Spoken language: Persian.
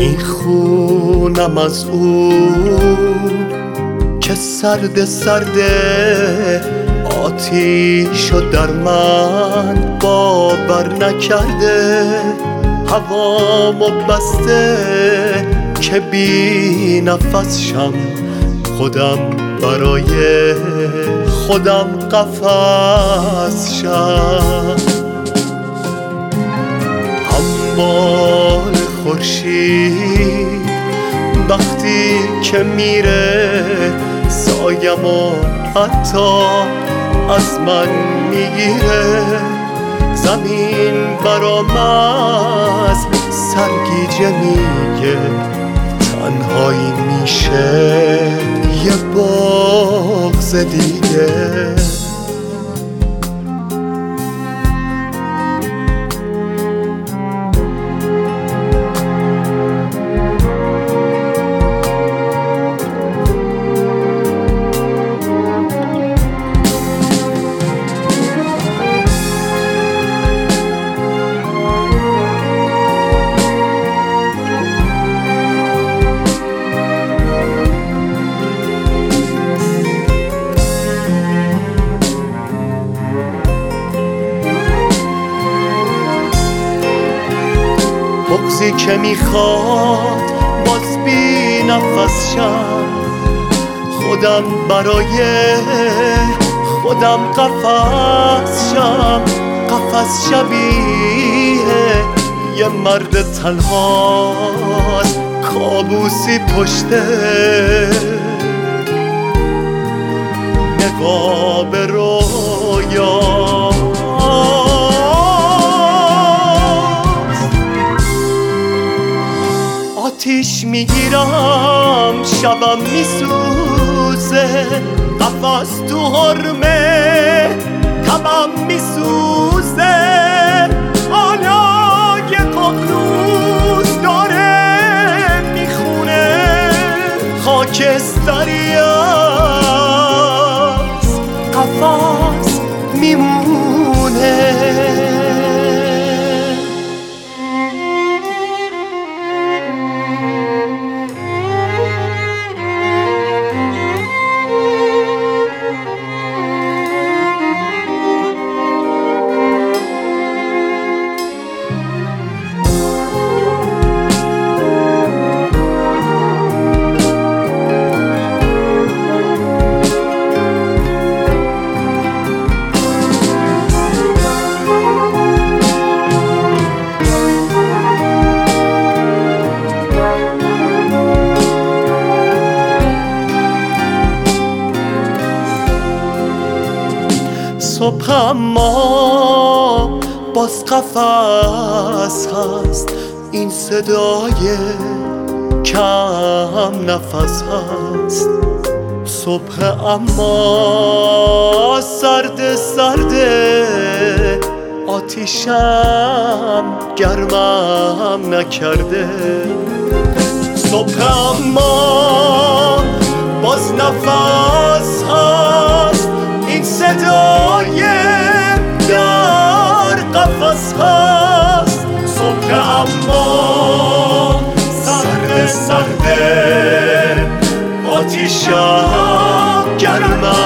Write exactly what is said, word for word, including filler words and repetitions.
میخونم از اون که سرد سرده آتیشو در من باور نکرده، هوامو بسته که بی نفس شم، خودم برای خودم قفس شم. هموال خورشید وقتی که میره سایمو حتی از من میگیره، زمین برام از سرگیجه میگه تنهایی میشه یه بغض دیگه. بغضی که میخواد باز بی نفس شم، خودم برای خودم قفس شم. قفس شبیه یه مرد تنهاست، کابوسی پشته نقاب رویا. آتیش میگیرم شبم میسوزه، قفس تو حرمه تبم میسوزه، حالا یه ققنوس داره میخونه، خاکستری از قفس میمونه. صبح اما باز قفس هست، این صدای کم نفس هست. صبح اما سرد سرده آتیشم گرمم نکرده. صبح اما باز نفس هست، این صدای در قفس هست. صبح اما سرد سرده آتیشم گرمم